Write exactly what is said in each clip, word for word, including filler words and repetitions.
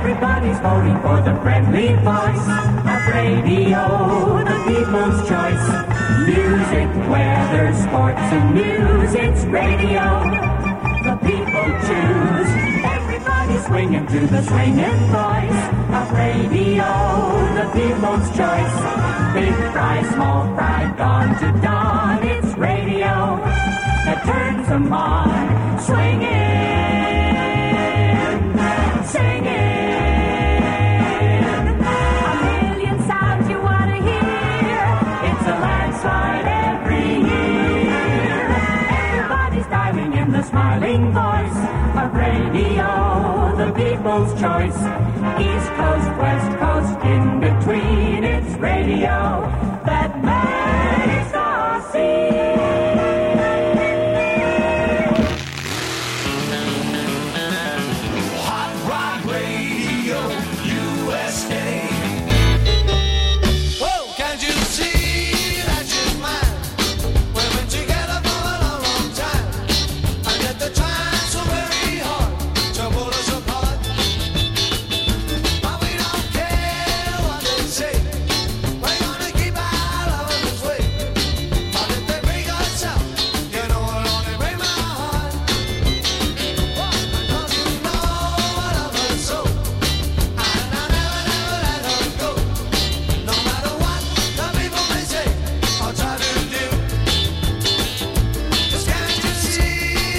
Everybody's voting for the friendly voice of radio, the people's choice. Music, weather, sports, and news, it's radio. The people choose. Everybody's swinging to the swinging voice of radio, the people's choice. Big fry, small fry, dawn to dawn, it's radio that turns them on. Swinging, singing. Smiling voice of radio, the people's choice. East Coast, West Coast, in between, it's radio that makes us see. Hot Rod Radio, U S A. Whoa, can't you see that you're mine? We've been together for a long, long time. The times so very hard to pull us apart, but we don't care what they say. We're gonna keep our love this way. But if they break us up, you know it'll only break my heart. Don't you know I love her so, and I'll never, never let her go. No matter what the people may say or try to do. 'Cause can't you see?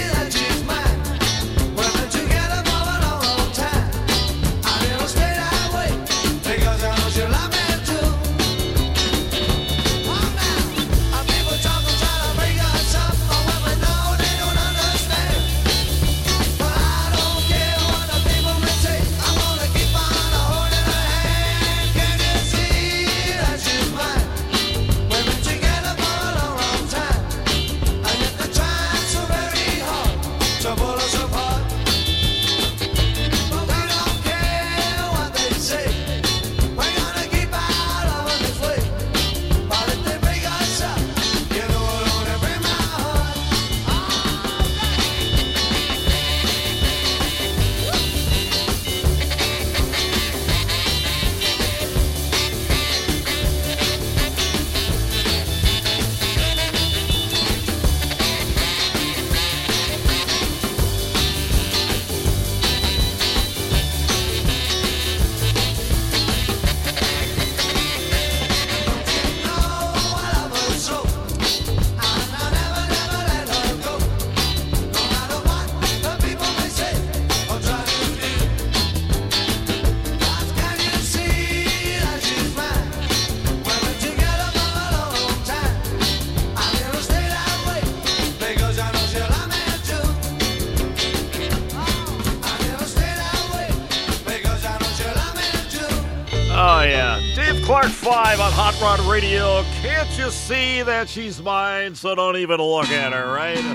Five on Hot Rod Radio. Can't you see that she's mine? So don't even look at her, right?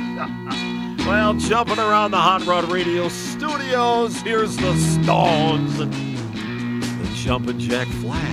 Well, jumping around the Hot Rod Radio studios, here's the Stones and the Jumpin' Jack Flash.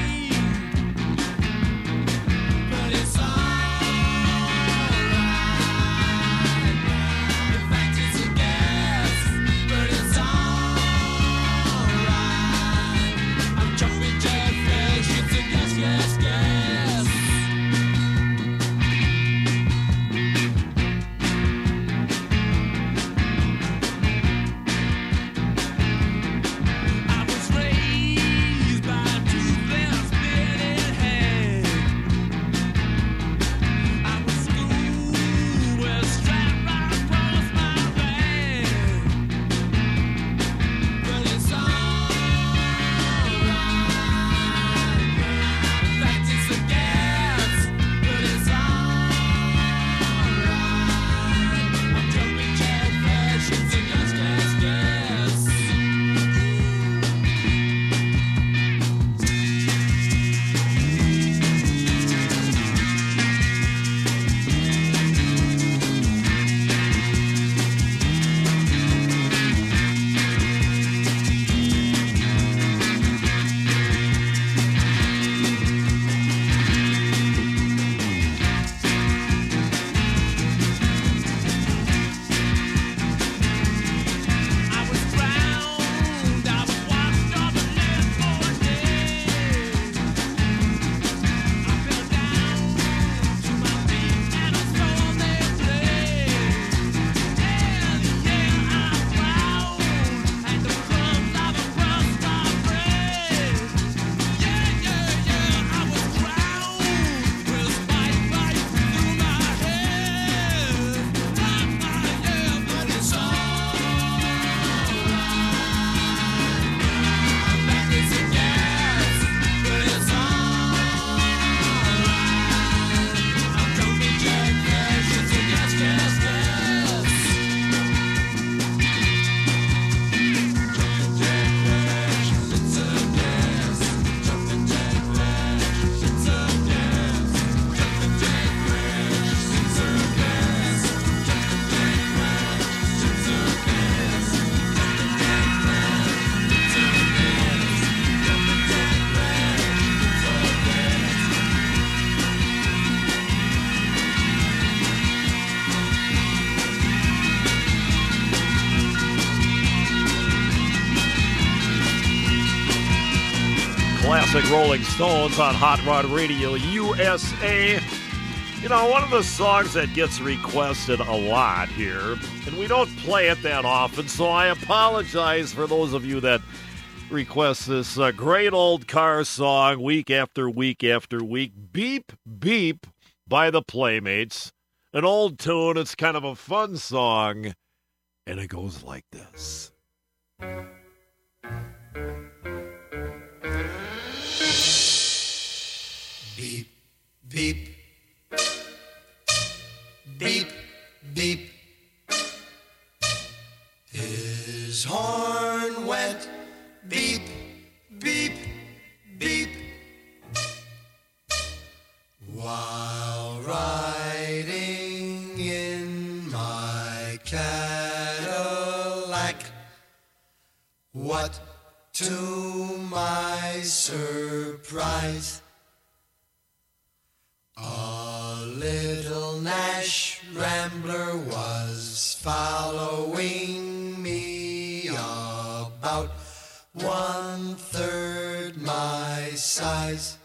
But it's alright. classic Rolling Stones on Hot Rod Radio U S A. You know, one of the songs that gets requested a lot here, and we don't play it that often, so I apologize for those of you that request this uh, great old car song week after week after week. Beep, Beep by the Playmates. An old tune, it's kind of a fun song, and it goes like this. Beep, beep, beep, beep. His horn went beep, beep, beep. While riding in my Cadillac, what to my surprise, a little Nash Rambler was following me about one-third my size.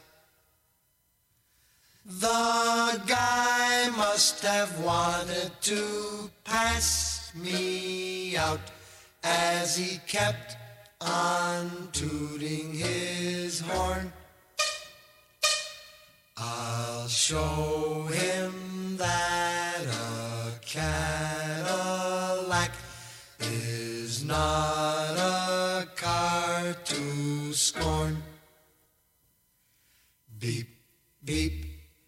The guy must have wanted to pass me out as he kept on tooting his horn. I'll show him that a Cadillac is not a car to scorn. Beep, beep,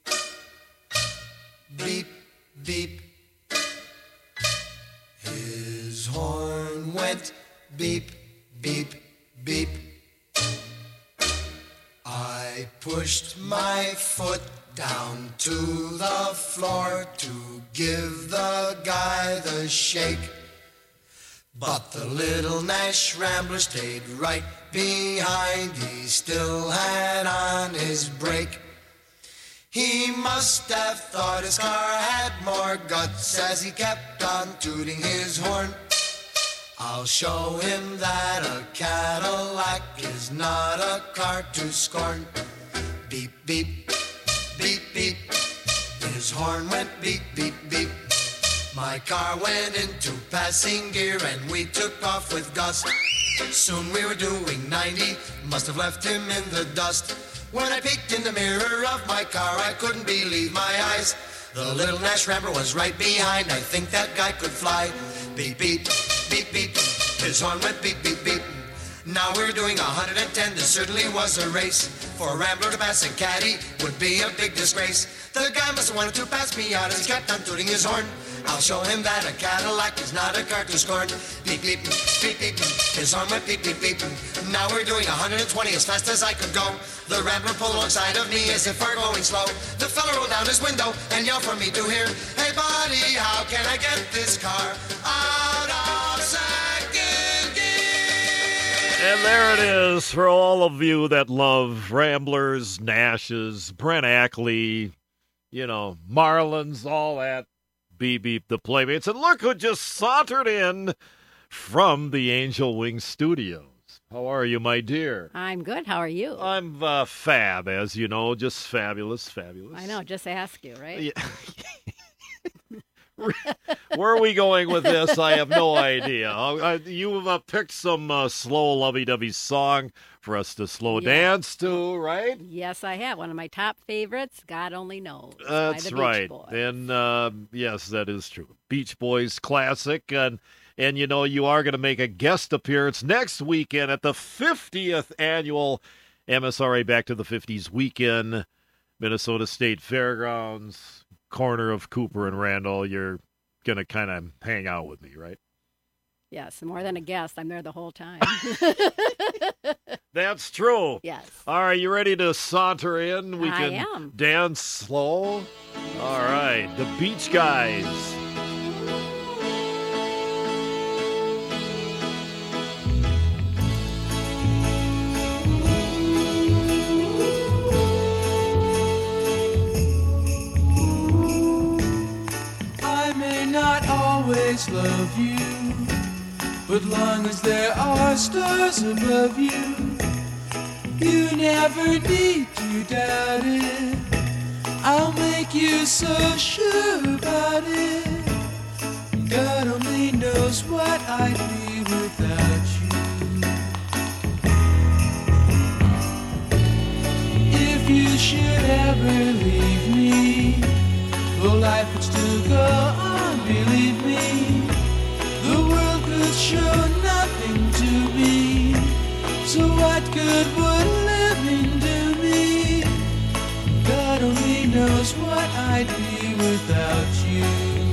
beep, beep. His horn went beep, beep, beep. I pushed my foot down to the floor to give the guy the shake, but the little Nash Rambler stayed right behind. He still had on his brake. He must have thought his car had more guts as he kept on tooting his horn. I'll show him that a Cadillac is not a car to scorn. Beep, beep, beep, beep. His horn went beep, beep, beep. My car went into passing gear and we took off with gust. Soon we were doing ninety, must have left him in the dust. When I peeked in the mirror of my car, I couldn't believe my eyes. The little Nash Rambler was right behind. I think that guy could fly. Beep, beep, beep, beep. His horn went beep, beep, beep. Now we're doing one hundred ten. This certainly was a race. For a Rambler to pass a caddy would be a big disgrace. The guy must have wanted to pass me out as he kept on tooting his horn. I'll show him that a Cadillac is not a car to scorn. Beep, beep, beep, beep. His horn went beep, beep, beep. Now we're doing one hundred twenty as fast as I could go. The Rambler pulled alongside of me as if we're going slow. The fella rolled down his window and yelled for me to hear, "Hey buddy, how can I get this car out of second gear?" And there it is for all of you that love Ramblers, Nashes, Brent Ackley, you know, Marlins, all that. Beep, beep, the Playmates. And look who just sauntered in from the Angel Wing Studios. How are you, my dear? I'm good. How are you? I'm uh, fab, as you know, just fabulous, fabulous. I know, just ask you, right? Yeah. Where are we going with this? I have no idea. Uh, you've uh, picked some uh, slow, lovey-dovey song for us to slow yeah. dance to, right? Yes, I have. One of my top favorites, God Only Knows. That's by the right. Beach Boys. And uh, yes, that is true. Beach Boys classic. And, and you know, you are going to make a guest appearance next weekend at the fiftieth annual M S R A Back to the fifties weekend, Minnesota State Fairgrounds. Corner of Cooper and Randall. You're going to kind of hang out with me, right? Yes, more than a guest. I'm there the whole time. That's true. Yes. All right, you ready to saunter in? We I can am. dance slow. All right, the Beach Guys. Not always love you, but long as there are stars above you, You never need to doubt it. I'll make you so sure about it. God only knows what I'd be without you. If you should ever leave me, though life would still go on, believe me, the world could show nothing to me. So what good would living do me? God only knows what I'd be without you.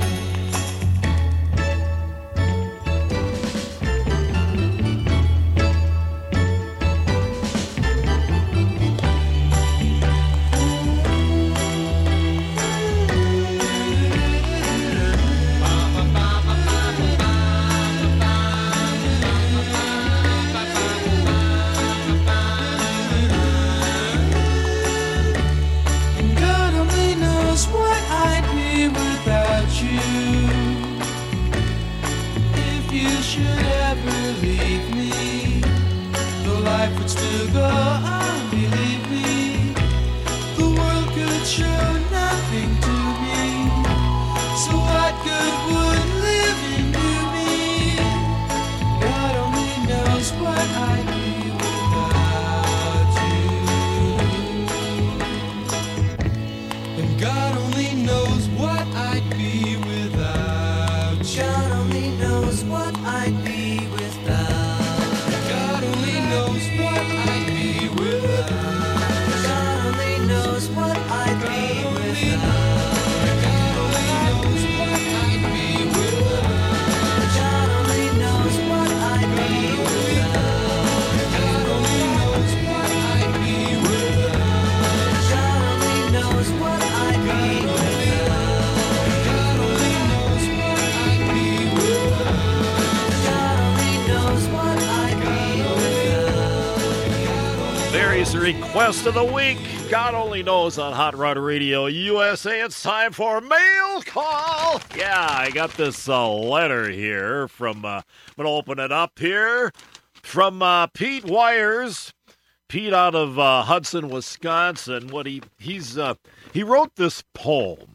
Request of the week, God only knows on Hot Rod Radio U S A. It's time for Mail Call. Yeah, I got this uh, letter here from, uh, I'm going to open it up here, from uh, Pete Wires. Pete out of uh, Hudson, Wisconsin. What he he's uh, he wrote this poem,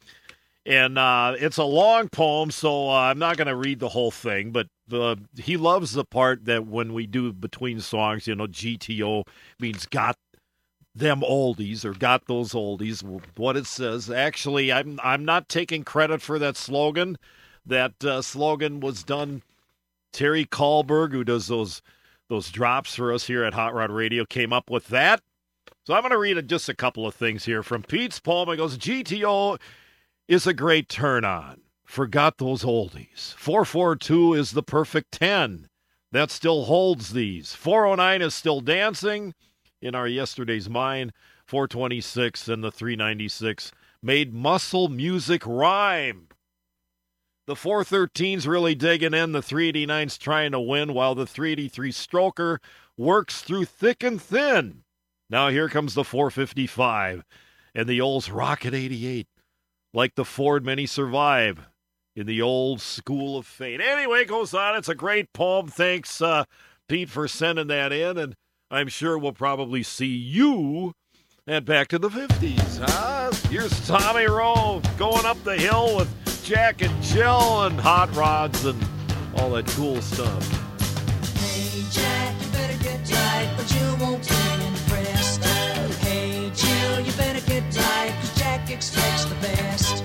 and uh, it's a long poem, so uh, I'm not going to read the whole thing, but Uh, he loves the part that when we do between songs, you know, G T O means got them oldies or got those oldies, what it says. Actually, I'm I'm not taking credit for that slogan. That uh, slogan was done. Terry Kahlberg, who does those those drops for us here at Hot Rod Radio, came up with that. So I'm going to read just a couple of things here from Pete's poem. It goes, G T O is a great turn-on. Forgot those oldies. four four two is the perfect ten. That still holds these. four oh nine is still dancing in our yesterday's mind. four twenty-six and the three ninety-six made muscle music rhyme. The four thirteen's really digging in. The three eighty-nine's trying to win while the three eighty-three stroker works through thick and thin. Now here comes the four fifty-five and the Olds Rocket eighty-eight. Like the Ford Mini Survive. In the old school of fate. Anyway, it goes on. It's a great poem. Thanks, uh, Pete, for sending that in. And I'm sure we'll probably see you at Back to the fifties. Huh? Here's Tommy Rowe going up the hill with Jack and Jill and hot rods and all that cool stuff. Hey, Jack, you better get tight, but Jill won't be impressed. Hey, Jill, you better get tight, because Jack expects the best.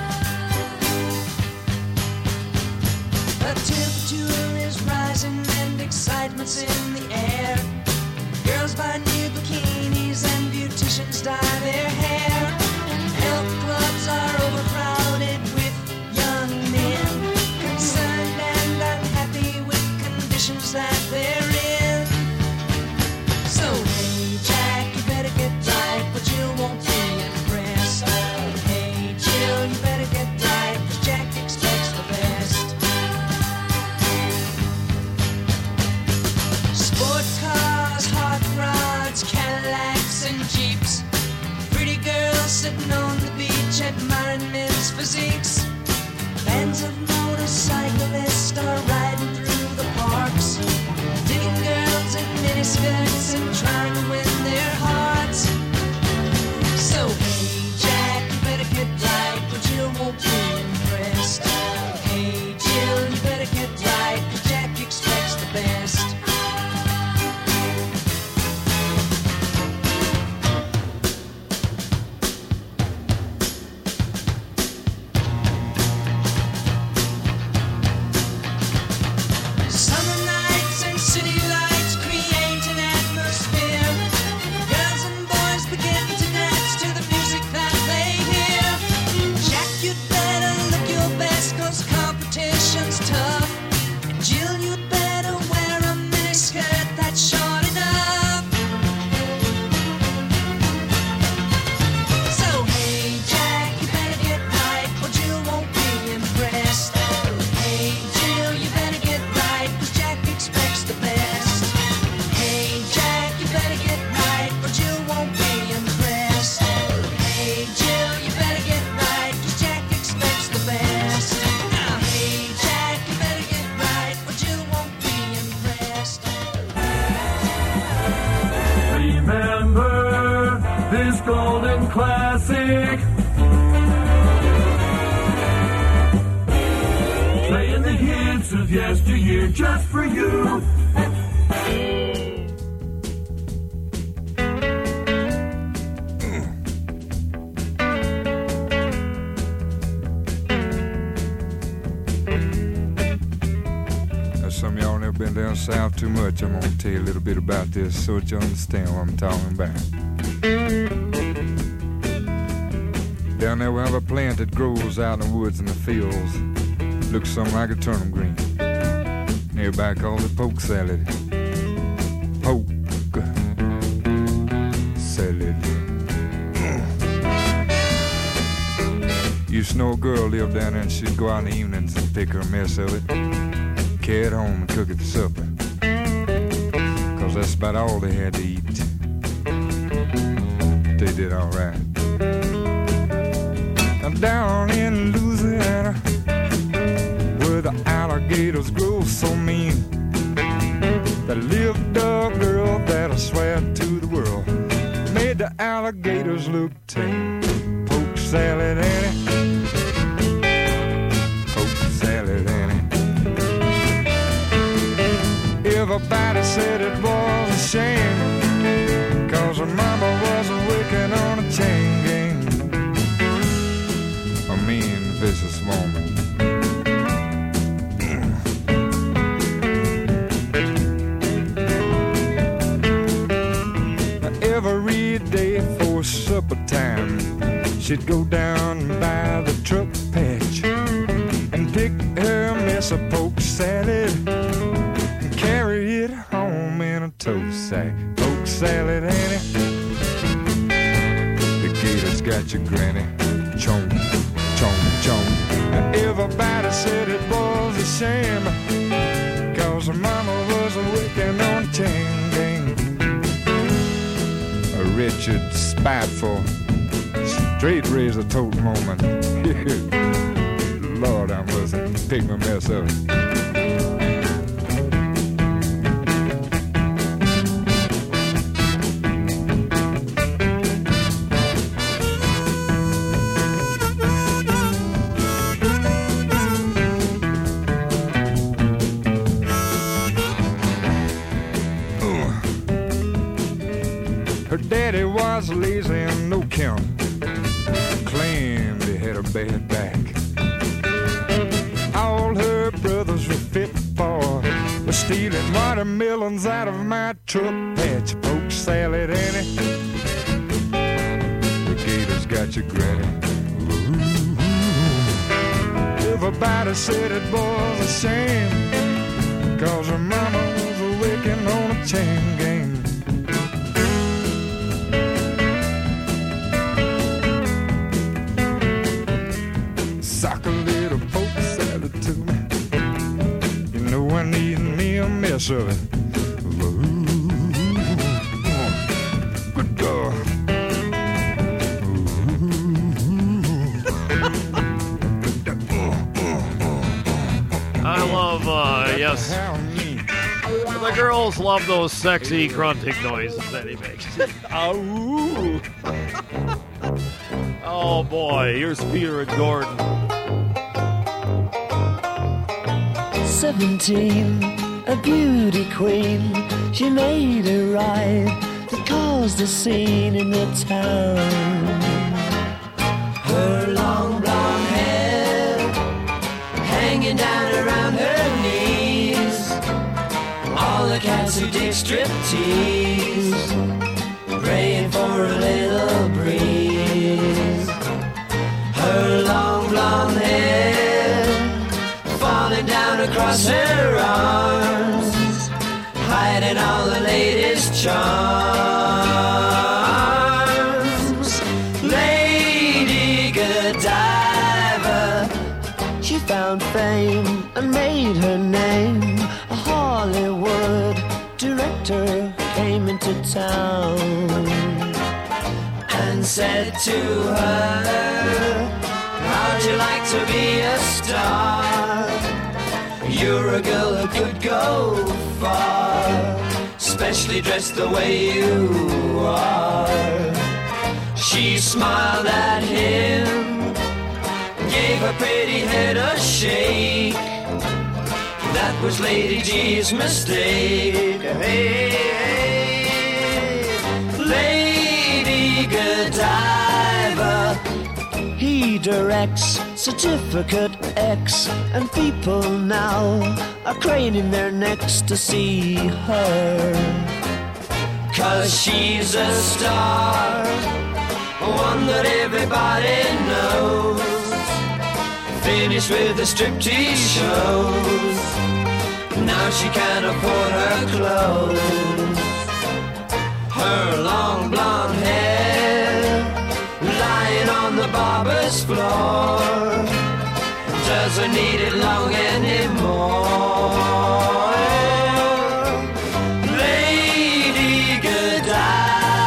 The temperature is rising and excitement's in the air. Girls buy new bikinis and beauticians dye their hair. Health clubs are overcrowded with young men, concerned and unhappy with conditions that they're in. So hey Jack, you better get tight, but Jill won't be impressed. Hey Jill, you better get tight, 'cause Jack expects the best. Sports cars, hot rods, Cadillacs and Jeeps. Pretty girls sitting on the beach admiring men's physiques. Bands of motorcyclists are riding through the parks, digging girls in miniskirts and trying to win Blues Golden Classic. Playing the hits of yesteryear just for you. Some of y'all never been down south too much. I'm gonna tell you a little bit about this so that you understand what I'm talking about. Down there we have a plant that grows out in the woods and the fields. Looks something like a turnip green. Everybody calls it poke salad. Poke salad. Used to know a girl lived down there and she'd go out in the evenings and pick her a mess of it, carry it home and cook it for supper. Cause that's about all they had to eat. They did alright. Now down in Louisiana, where the alligators grow so mean, there lived a girl that I swear to the world made the alligators look tame. Poke salad, Annie. Poke salad, Annie. Everybody said it was a shame, cause her mama wasn't working on a chain gang. A mean, vicious woman. Every day for supper time, she'd go down by the truck patch and pick her mess of poke salad, carry it home in a tow sack. Poke salad, Annie. The gators got your granny. Chomp, chomp, chomp. And everybody said it was a shame, cause her mama was working on a chain gang. A wretched, spiteful, straight razor tote moment. Lord, I must pick my mess up. Her daddy was lazy and no count, claimed he had a bad back. All her brothers were fit for was stealing watermelons out of my truck patch. Poke salad, Annie. The gators got your granny. Ooh. Everybody said it was a shame, cause her mama was working on a chain gang. Sock a little poke salad to me. You know I need me a mess of it. Ooh, good girl. I love, uh, yes. The girls love those sexy grunting noises that he makes. Oh, oh boy, here's Peter and Gordon. Seventeen, a beauty queen. She made a ride that caused a scene in the town. Her long blonde hair hanging down around her knees. All the cats who dig striptease, praying for a little breeze. Her long blonde hair falling down across her arms, hiding all the latest charms. Lady Godiva, she found fame and made her name. A Hollywood director came into town and said to her, how'd you like to be a star? You're a girl who could go far, especially dressed the way you are. She smiled at him, gave her pretty head a shake. That was Lady G's mistake. Hey, hey, Lady Godiva. He directs Certificate X, and people now are craning their necks to see her. 'Cause she's a star, one that everybody knows. Finished with the striptease shows, now she can't afford her clothes. Her long blonde hair lying on the barber's floor, doesn't need it long anymore. Lady Godiva.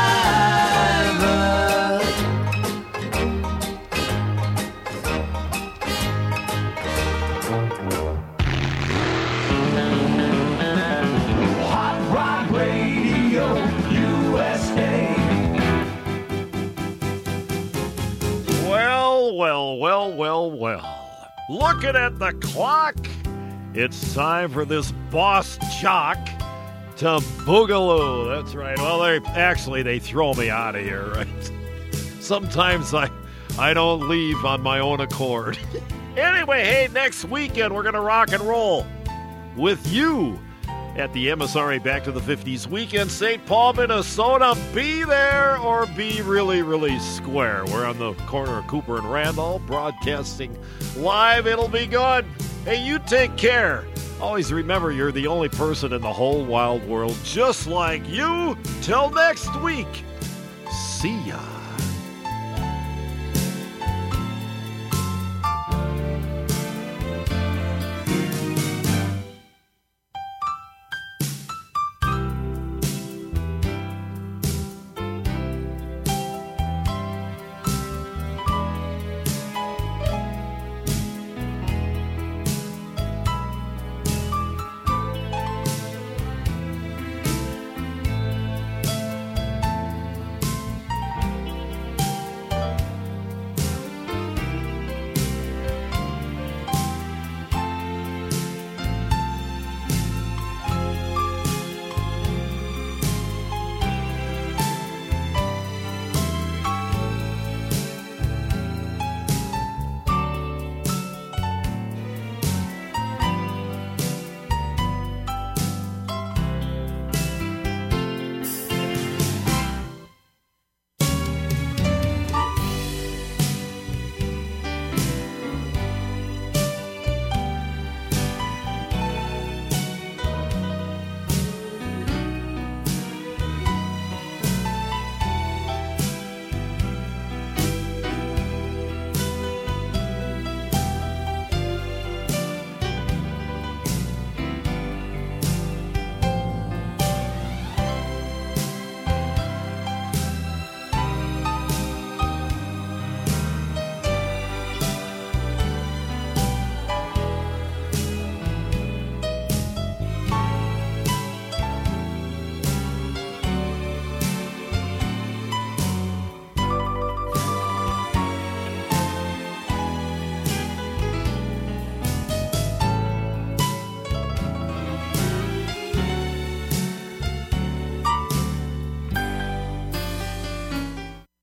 Hot Rod Radio U S A. Well, well, well, well, well. Looking at the clock, it's time for this boss jock to boogaloo. That's right. Well, they actually they throw me out of here, right? Sometimes I I don't leave on my own accord. Anyway, hey, next weekend we're gonna rock and roll with you at the M S R A Back to the fifties weekend, Saint Paul, Minnesota. Be there or be really, really square. We're on the corner of Cooper and Randolph, broadcasting live. It'll be good. Hey, you take care. Always remember, you're the only person in the whole wild world just like you. Till next week. See ya.